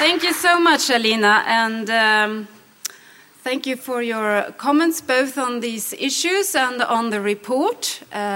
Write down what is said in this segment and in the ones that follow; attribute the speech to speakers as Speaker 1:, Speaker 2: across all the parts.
Speaker 1: Thank you so much, Alina, and thank you for your comments both on these issues and on the report.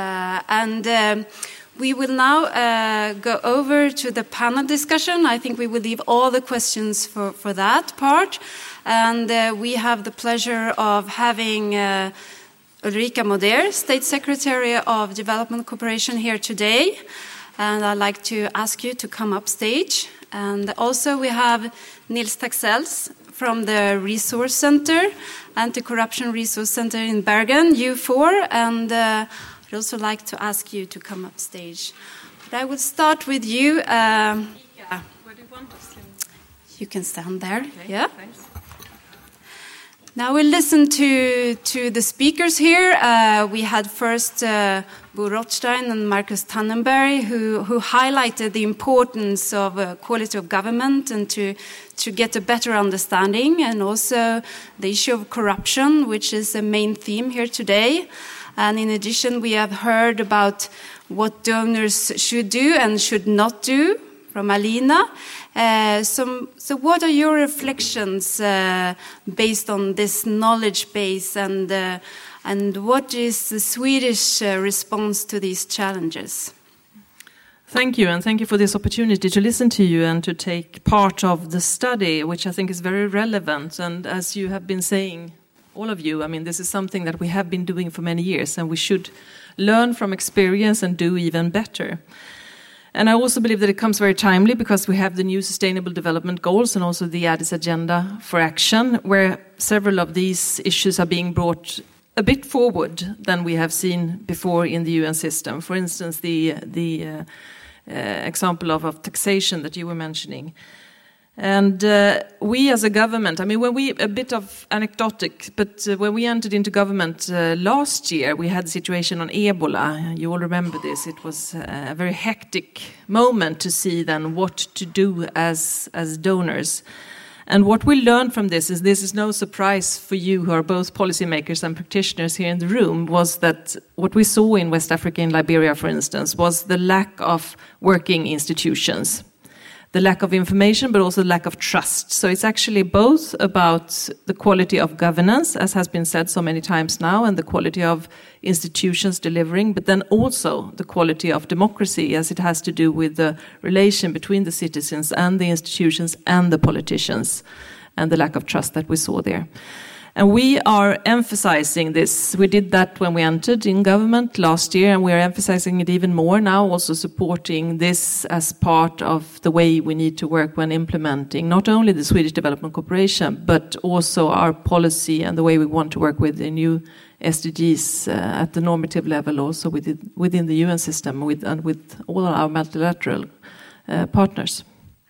Speaker 1: We will now go over to the panel discussion. I think we will leave all the questions for that part. And we have the pleasure of having Ulrika Moder, State Secretary of Development Cooperation, here today. And I'd like to ask you to come up stage. And also we have Nils Taxels from the Resource Center, Anti-Corruption Resource Center in Bergen, U4. And I'd also like to ask you to come up stage. But I will start with you.
Speaker 2: Where do you want us to?
Speaker 1: You can stand there.
Speaker 2: Okay,
Speaker 1: yeah.
Speaker 2: Thanks.
Speaker 1: Now we'll listen to the speakers here. We had first Bo Rothstein and Marcus Tannenberg, who highlighted the importance of quality of government and to get a better understanding, and also the issue of corruption, which is a main theme here today. And in addition, we have heard about what donors should do and should not do from Alina. So what are your reflections based on this knowledge base, and what is the Swedish response to these challenges?
Speaker 2: Thank you, and thank you for this opportunity to listen to you and to take part of the study, which I think is very relevant. And as you have been saying, all of you, I mean, this is something that we have been doing for many years, and we should learn from experience and do even better. And I also believe that it comes very timely because we have the new Sustainable Development Goals and also the Addis Agenda for Action, where several of these issues are being brought a bit forward than we have seen before in the UN system. For instance, the example of taxation that you were mentioning. And we as a government, I mean, a bit of anecdotic, but when we entered into government last year, we had a situation on Ebola. You all remember this. It was a very hectic moment to see then what to do as donors. And what we learned from this is no surprise for you who are both policymakers and practitioners here in the room, was that what we saw in West Africa and Liberia, for instance, was the lack of working institutions. The lack of information, but also the lack of trust. So it's actually both about the quality of governance, as has been said so many times now, and the quality of institutions delivering, but then also the quality of democracy, as it has to do with the relation between the citizens and the institutions and the politicians, and the lack of trust that we saw there. And we are emphasizing this. We did that when we entered in government last year, and we are emphasizing it even more now, also supporting this as part of the way we need to work when implementing not only the Swedish Development Cooperation, but also our policy and the way we want to work with the new SDGs at the normative level, also within the UN system and with all our multilateral partners.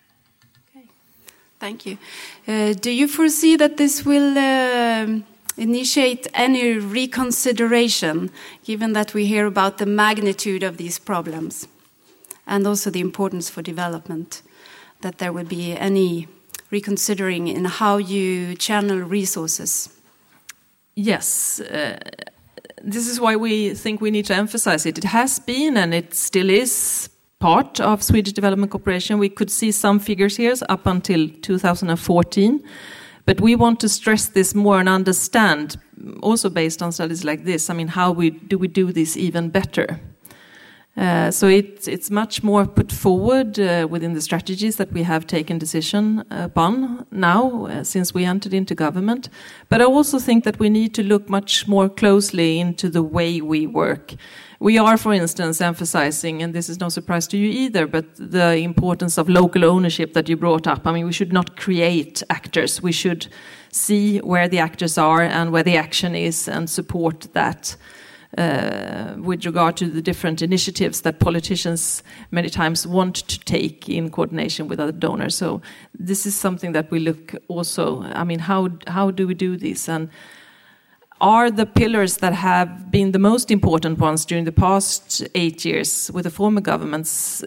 Speaker 1: Thank you. Do you foresee that this will initiate any reconsideration, given that we hear about the magnitude of these problems and also the importance for development, that there will be any reconsidering in how you channel resources?
Speaker 2: Yes. This is why we think we need to emphasize it. It has been, and it still is, part of Swedish Development Cooperation. We could see some figures here up until 2014, but we want to stress this more and understand, also based on studies like this, I mean, how we do this even better? So it's much more put forward within the strategies that we have taken decision upon now since we entered into government. But I also think that we need to look much more closely into the way we work. We are, for instance, emphasizing, and this is no surprise to you either, but the importance of local ownership that you brought up. I mean, we should not create actors. We should see where the actors are and where the action is and support that with regard to the different initiatives that politicians many times want to take in coordination with other donors. So this is something that we look also, I mean, how do we do this? And are the pillars that have been the most important ones during the past 8 years with the former governments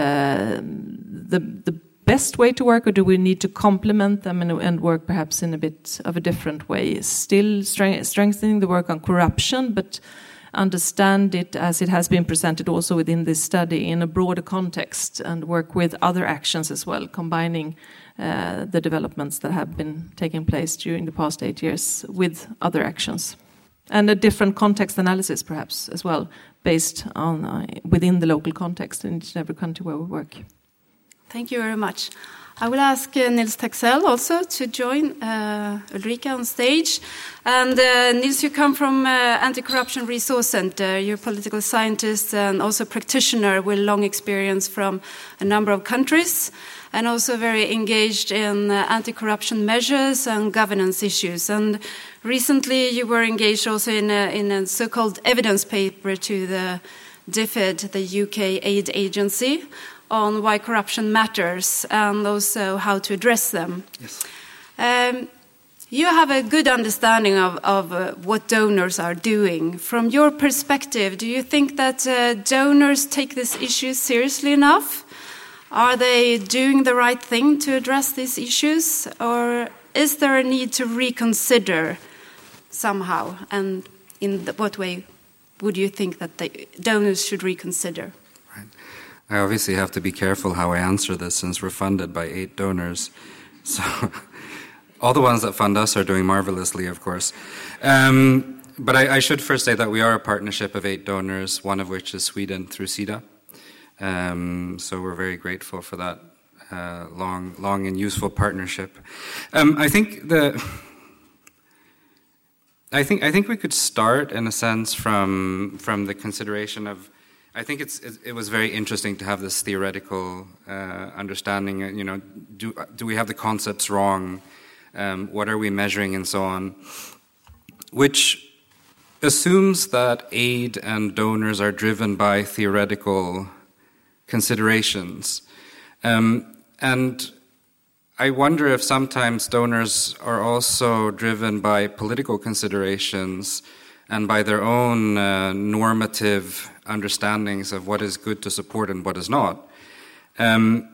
Speaker 2: the best way to work, or do we need to complement them and work perhaps in a bit of a different way? Still strengthening the work on corruption, but understand it as it has been presented also within this study in a broader context, and work with other actions as well, combining the developments that have been taking place during the past 8 years with other actions. And a different context analysis, perhaps, as well, based on within the local context in each and every country where we work.
Speaker 1: Thank you very much. I will ask Nils Taxell also to join Ulrika on stage. And Nils, you come from Anti-Corruption Resource Center. You're a political scientist and also practitioner with long experience from a number of countries, and also very engaged in anti-corruption measures and governance issues. And recently you were engaged also in a so-called evidence paper to the DFID, the UK aid agency, on why corruption matters and also how to address them.
Speaker 3: Yes.
Speaker 1: You have a good understanding of what donors are doing. From your perspective, do you think that donors take this issue seriously enough? Are they doing the right thing to address these issues? Or is there a need to reconsider somehow? And in what way would you think that the donors should reconsider?
Speaker 3: Right. I obviously have to be careful how I answer this since we're funded by 8 donors. So all the ones that fund us are doing marvelously, of course. But I should first say that we are a partnership of 8 donors, one of which is Sweden through SIDA. So we're very grateful for that long and useful partnership. I think we could start in a sense from the consideration of. I think it was very interesting to have this theoretical understanding. You know, do we have the concepts wrong? What are we measuring, and so on? Which assumes that aid and donors are driven by theoretical considerations, and I wonder if sometimes donors are also driven by political considerations and by their own normative understandings of what is good to support and what is not. And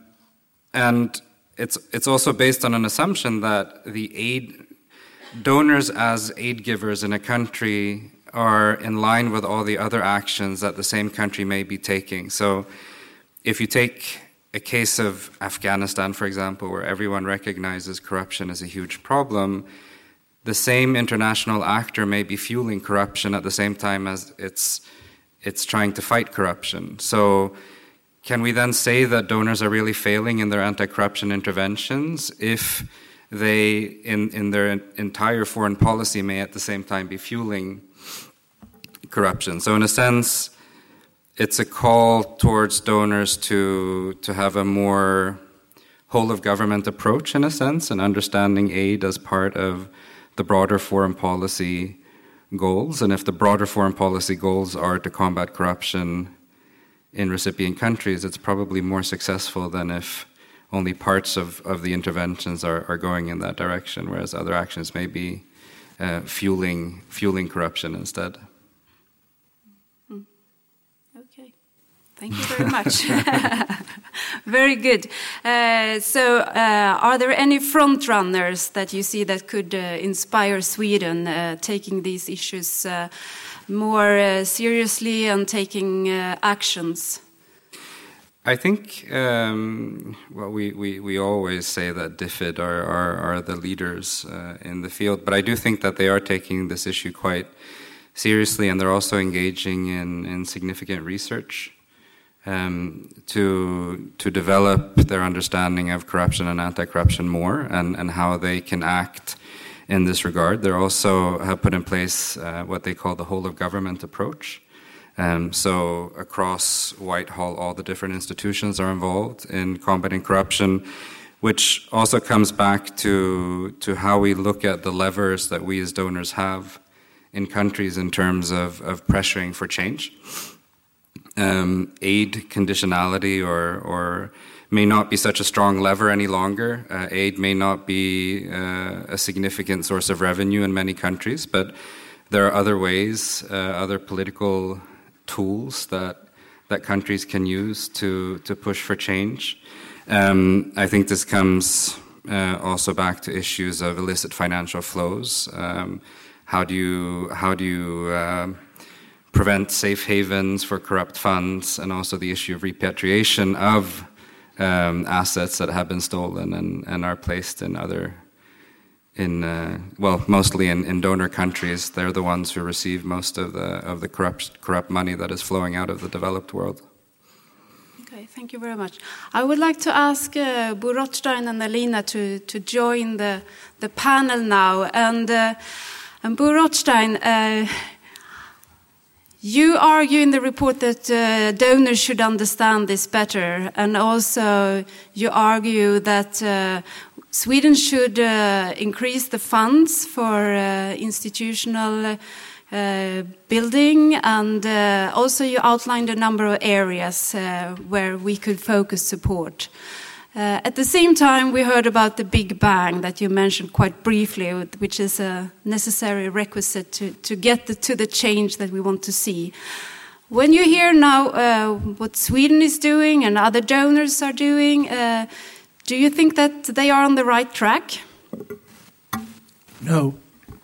Speaker 3: it's also based on an assumption that the aid donors as aid givers in a country are in line with all the other actions that the same country may be taking. So if you take a case of Afghanistan, for example, where everyone recognizes corruption as a huge problem, the same international actor may be fueling corruption at the same time as it's trying to fight corruption. So can we then say that donors are really failing in their anti-corruption interventions if they, in their entire foreign policy, may at the same time be fueling corruption? So in a sense, it's a call towards donors to have a more whole-of-government approach, in a sense, and understanding aid as part of the broader foreign policy goals. And if the broader foreign policy goals are to combat corruption in recipient countries, it's probably more successful than if only parts of the interventions are going in that direction, whereas other actions may be fueling corruption instead.
Speaker 1: Okay, thank you very much. Very good. So are there any front runners that you see that could inspire Sweden taking these issues more seriously and taking actions?
Speaker 3: I think, well, we always say that DFID are the leaders in the field, but I do think that they are taking this issue quite seriously, and they're also engaging in significant research to develop their understanding of corruption and anti-corruption more, and how they can act in this regard. They also have put in place what they call the whole-of-government approach. So across Whitehall, all the different institutions are involved in combating corruption, which also comes back to how we look at the levers that we as donors have in countries in terms of pressuring for change. Aid conditionality or may not be such a strong lever any longer. Aid may not be a significant source of revenue in many countries, but there are other ways, other political tools that countries can use to push for change. I think this comes also back to issues of illicit financial flows. How do you prevent safe havens for corrupt funds, and also the issue of repatriation of assets that have been stolen and are placed in mostly in donor countries. They're the ones who receive most of the corrupt money that is flowing out of the developed world.
Speaker 1: Okay, thank you very much. I would like to ask Bo Rothstein and Alina to join the panel now. And Bo Rothstein, you argue in the report that donors should understand this better, and also you argue that Sweden should increase the funds for institutional building, and also you outlined a number of areas where we could focus support. At the same time, we heard about the Big Bang that you mentioned quite briefly, which is a necessary requisite to get to the change that we want to see. When you hear now what Sweden is doing and other donors are doing, do you think that they are on the right track?
Speaker 4: No.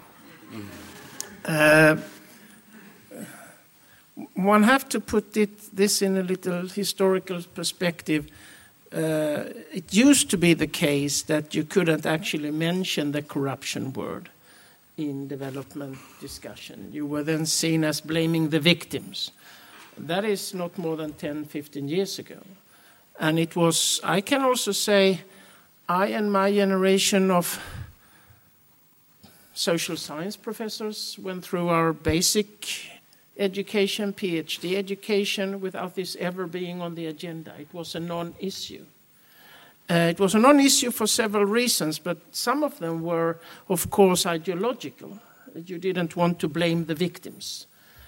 Speaker 4: One have to put this in a little historical perspective. It used to be the case that you couldn't actually mention the corruption word in development discussion. You were then seen as blaming the victims. That is not more than 10, 15 years ago. And it was, I can also say, I and my generation of social science professors went through our basic education, PhD education, without this ever being on the agenda. It was a non-issue. It was a non-issue for several reasons, but some of them were, of course, ideological. You didn't want to blame the victims.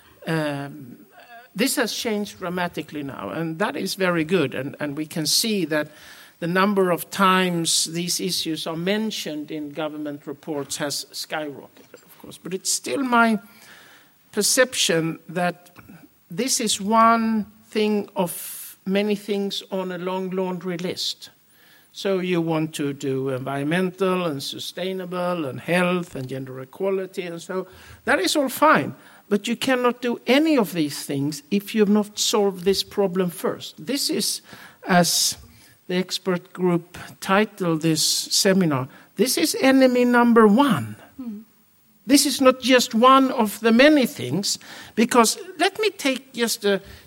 Speaker 4: This has changed dramatically now, and that is very good. And we can see that the number of times these issues are mentioned in government reports has skyrocketed, of course. But it's still my perception that this is one thing of many things on a long laundry list. So you want to do environmental and sustainable and health and gender equality, and so that is all fine. But you cannot do any of these things if you have not solved this problem first. This is, as the expert group titled this seminar, this is enemy number one. This is not just one of the many things, because let me take just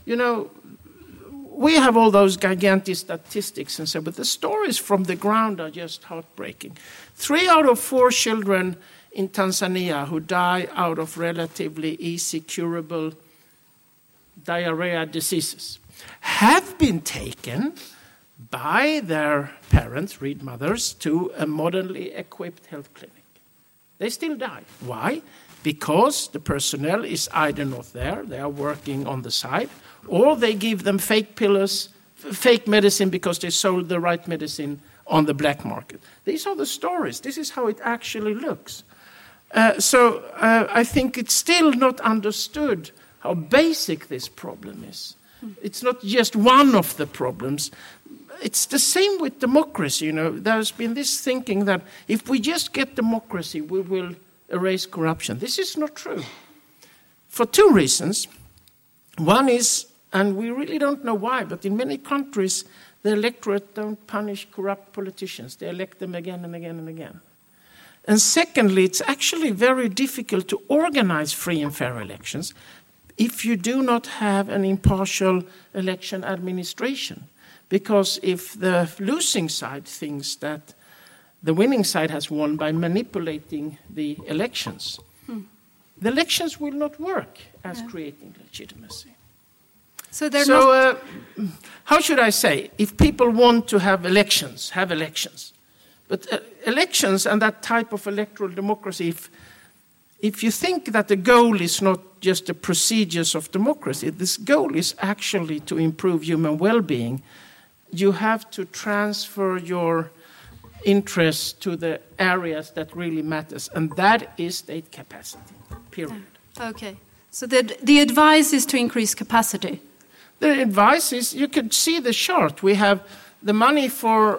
Speaker 4: we have all those gigantic statistics and so, but the stories from the ground are just heartbreaking. 3 out of 4 children in Tanzania who die out of relatively easy curable diarrhea diseases have been taken by their parents, read mothers, to a modernly equipped health clinic. They still die. Why? Because the personnel is either not there, they are working on the side, or they give them fake pillars, fake medicine because they sold the right medicine on the black market. These are the stories. This is how it actually looks. So I think it's still not understood how basic this problem is. It's not just one of the problems. It's the same with democracy. There's been this thinking that if we just get democracy, we will erase corruption. This is not true. For 2 reasons. One is, and we really don't know why, but in many countries, the electorate don't punish corrupt politicians. They elect them again and again and again. And secondly, it's actually very difficult to organize free and fair elections if you do not have an impartial election administration. Because if the losing side thinks that the winning side has won by manipulating the elections, the elections will not work as creating legitimacy.
Speaker 1: So they're not...
Speaker 4: how should I say? If people want to have elections, have elections. But elections and that type of electoral democracy, if you think that the goal is not just the procedures of democracy, this goal is actually to improve human well-being, you have to transfer your interest to the areas that really matters, and that is state capacity, period.
Speaker 1: Okay. So the advice is to increase capacity.
Speaker 4: The advice is, you could see the chart. We have the money for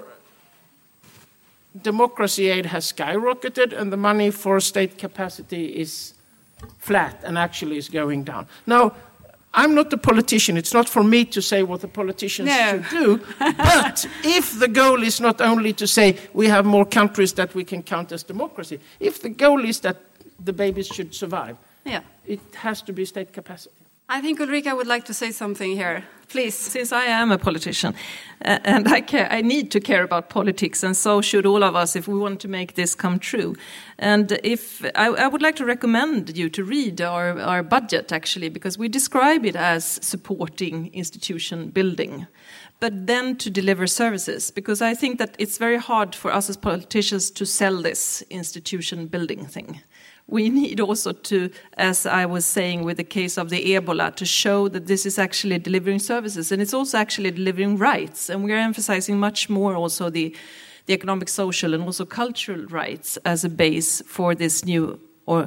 Speaker 4: democracy aid has skyrocketed, and the money for state capacity is flat and actually is going down. Now, I'm not a politician. It's not for me to say what the politicians should do. But if the goal is not only to say we have more countries that we can count as democracy, if the goal is that the babies should survive, it has to be state capacity.
Speaker 1: I think Ulrika would like to say something here. Please.
Speaker 2: Since I am a politician, and I need to care about politics, and so should all of us if we want to make this come true. And if I would like to recommend you to read our budget, actually, because we describe it as supporting institution building, but then to deliver services, because I think that it's very hard for us as politicians to sell this institution building thing. We need also to, as I was saying with the case of the Ebola, to show that this is actually delivering services, and it's also actually delivering rights. And we are emphasizing much more also the economic, social, and also cultural rights as a base for this new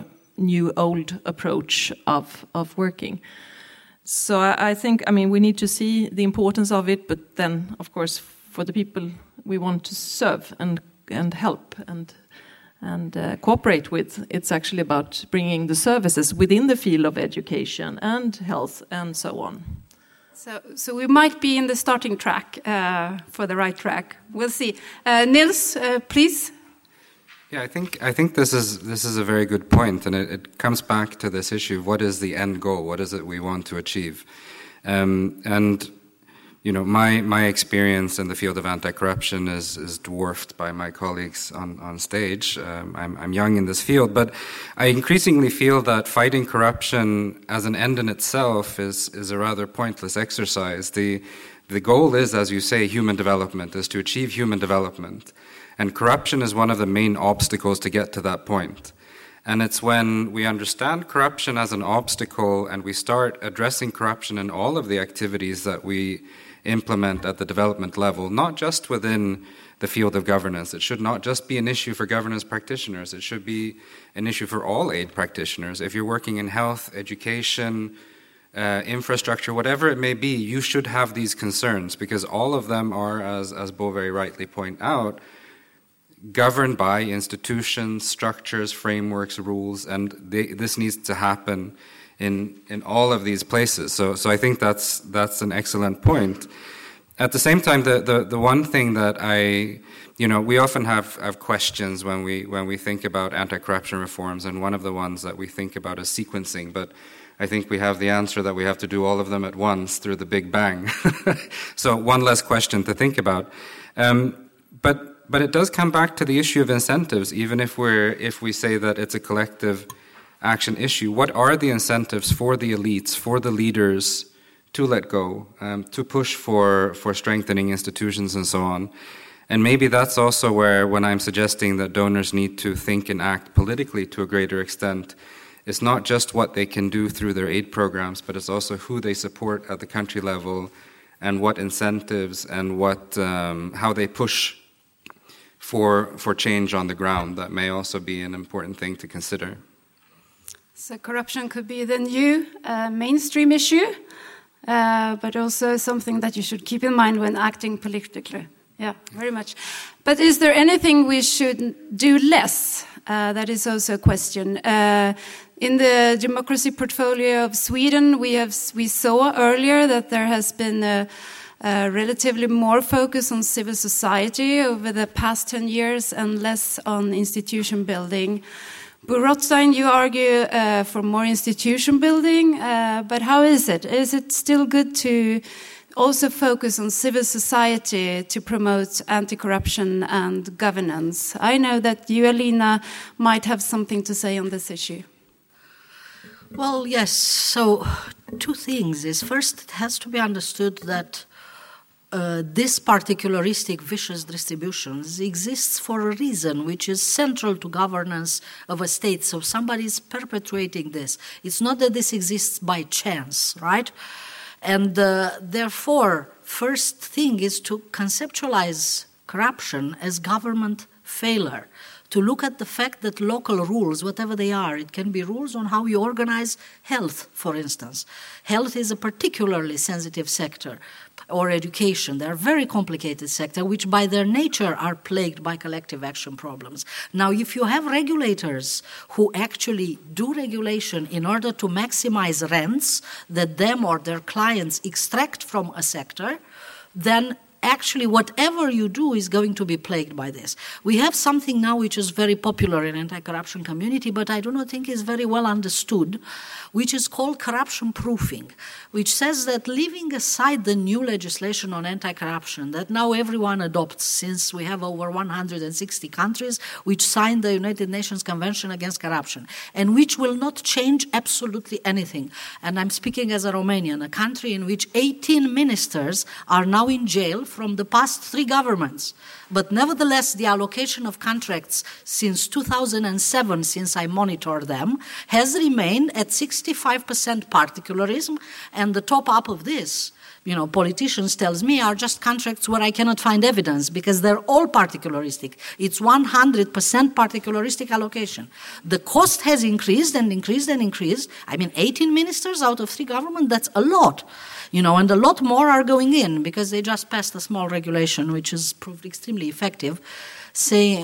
Speaker 2: old approach of working. So I think, we need to see the importance of it, but then, of course, for the people we want to serve and help and cooperate with, it's actually about bringing the services within the field of education and health and so on.
Speaker 1: So we might be in the starting track for the right track. We'll see. Nils, please.
Speaker 3: Yeah, I think this is a very good point, and it comes back to this issue: what is the end goal? What is it we want to achieve? And my experience in the field of anti-corruption is dwarfed by my colleagues on stage. I'm young in this field, but I increasingly feel that fighting corruption as an end in itself is a rather pointless exercise. The goal is, as you say, human development, is to achieve human development. And corruption is one of the main obstacles to get to that point. And it's when we understand corruption as an obstacle and we start addressing corruption in all of the activities that we implement at the development level, not just within the field of governance. It should not just be an issue for governance practitioners. It should be an issue for all aid practitioners. If you're working in health, education, infrastructure, whatever it may be, you should have these concerns, because all of them are, as Bo very rightly point out, governed by institutions, structures, frameworks, rules, and this needs to happen in all of these places. So I think that's an excellent point. At the same time, the one thing that we often have questions when we think about anti-corruption reforms, and one of the ones that we think about is sequencing, but I think we have the answer that we have to do all of them at once through the Big Bang. So one less question to think about. But it does come back to the issue of incentives, even if we say that it's a collective action issue. What are the incentives for the elites, for the leaders to let go, to push for strengthening institutions and so on? And maybe that's also where, when I'm suggesting that donors need to think and act politically to a greater extent, it's not just what they can do through their aid programs, but it's also who they support at the country level and what incentives and how they push for change on the ground. That may also be an important thing to consider.
Speaker 1: So corruption could be the new mainstream issue, but also something that you should keep in mind when acting politically. Yeah, very much. But is there anything we should do less? That is also a question. In the democracy portfolio of Sweden, we saw earlier that there has been relatively more focus on civil society over the past 10 years and less on institution building. Bo Rothstein, you argue for more institution building, but how is it? Is it still good to also focus on civil society to promote anti-corruption and governance? I know that you, Alina, might have something to say on this issue.
Speaker 5: Well, yes. So, two things is, first, it has to be understood that this particularistic vicious distributions exists for a reason which is central to governance of a state. So somebody is perpetuating this. It's not that this exists by chance, right? And therefore, first thing is to conceptualize corruption as government failure, to look at the fact that local rules, whatever they are, it can be rules on how you organize health, for instance. Health is a particularly sensitive sector, or education. They are very complicated sectors, which by their nature are plagued by collective action problems. Now, if you have regulators who actually do regulation in order to maximize rents that them or their clients extract from a sector, then actually whatever you do is going to be plagued by this. We have something now which is very popular in anti-corruption community, but I do not think is very well understood, which is called corruption proofing, which says that leaving aside the new legislation on anti-corruption that now everyone adopts, since we have over 160 countries which signed the United Nations Convention Against Corruption, and which will not change absolutely anything. And I'm speaking as a Romanian, a country in which 18 ministers are now in jail from the past 3 governments. But nevertheless, the allocation of contracts since 2007, since I monitor them, has remained at 65% particularism, and the top up of this, politicians tells me, are just contracts where I cannot find evidence because they're all particularistic. It's 100% particularistic allocation. The cost has increased and increased and increased. 18 ministers out of 3 governments, that's a lot. And a lot more are going in because they just passed a small regulation which has proved extremely effective, saying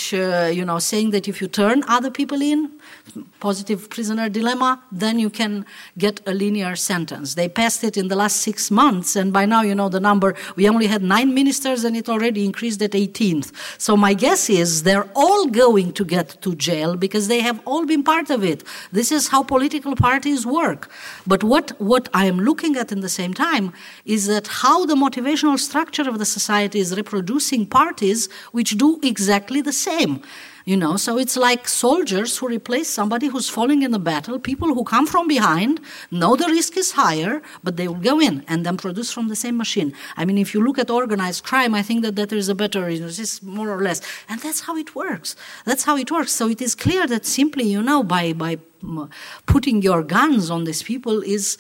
Speaker 5: that if you turn other people in, positive prisoner dilemma, then you can get a linear sentence. They passed it in the last 6 months, and by now, the number, we only had 9 ministers and it already increased at 18th. So my guess is they're all going to get to jail because they have all been part of it. This is how political parties work. But what I am looking at in the same time is that how the motivational structure of the society is reproducing parties which do exactly the same. So it's like soldiers who replace somebody who's falling in the battle, people who come from behind, know the risk is higher, but they will go in and then produce from the same machine. If you look at organized crime, I think that there is a better, this more or less. And that's how it works. So it is clear that simply, by putting your guns on these people is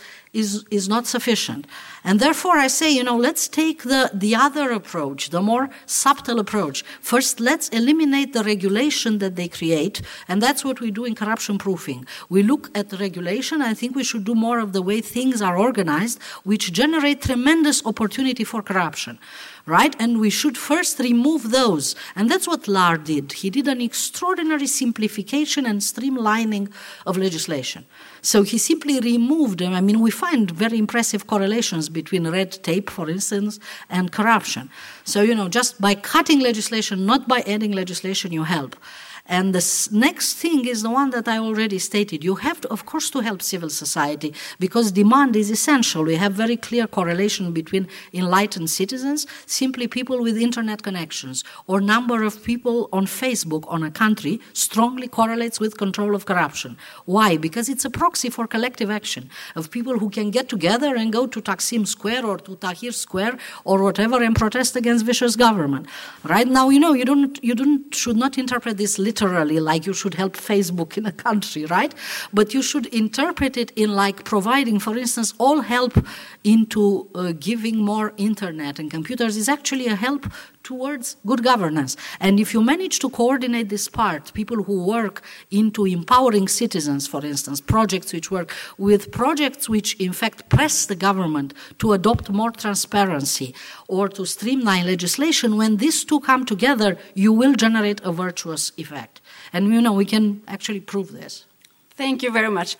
Speaker 5: not sufficient. And therefore I say, let's take the other approach, the more subtle approach. First, let's eliminate the regulation that they create, and that's what we do in corruption proofing. We look at the regulation. I think we should do more of the way things are organized, which generate tremendous opportunity for corruption. Right? And we should first remove those. And that's what Lahr did. He did an extraordinary simplification and streamlining of legislation. So he simply removed them. We find very impressive correlations between red tape, for instance, and corruption. So, just by cutting legislation, not by adding legislation, you help. And the next thing is the one that I already stated. You have to, of course, to help civil society because demand is essential. We have very clear correlation between enlightened citizens, simply people with internet connections, or number of people on Facebook on a country strongly correlates with control of corruption. Why? Because it's a proxy for collective action of people who can get together and go to Taksim Square or to Tahrir Square or whatever and protest against vicious government. Right now, you should not interpret this literally, like you should help Facebook in a country, right? But you should interpret it in like providing, for instance, all help into giving more internet and computers is actually a help towards good governance. And if you manage to coordinate this part, people who work into empowering citizens, for instance, projects which work with projects which in fact press the government to adopt more transparency or to streamline legislation, when these two come together, you will generate a virtuous effect. And we can actually prove this.
Speaker 1: Thank you very much.